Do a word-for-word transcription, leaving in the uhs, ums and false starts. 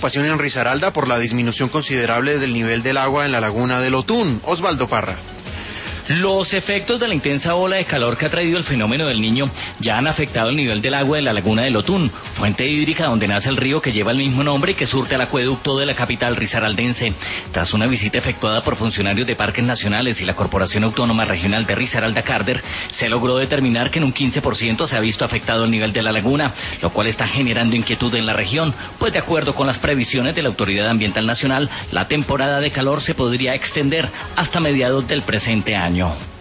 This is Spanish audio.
preocupación en Risaralda por la disminución considerable del nivel del agua en la laguna del Otún. Osvaldo Parra. Los efectos de la intensa ola de calor que ha traído el fenómeno del Niño ya han afectado el nivel del agua de la laguna del Otún, fuente hídrica donde nace el río que lleva el mismo nombre y que surte al acueducto de la capital risaraldense. Tras una visita efectuada por funcionarios de parques nacionales y la Corporación Autónoma Regional de Risaralda-Carder, se logró determinar que en un quince por ciento se ha visto afectado el nivel de la laguna, lo cual está generando inquietud en la región, pues de acuerdo con las previsiones de la Autoridad Ambiental Nacional, la temporada de calor se podría extender hasta mediados del presente año.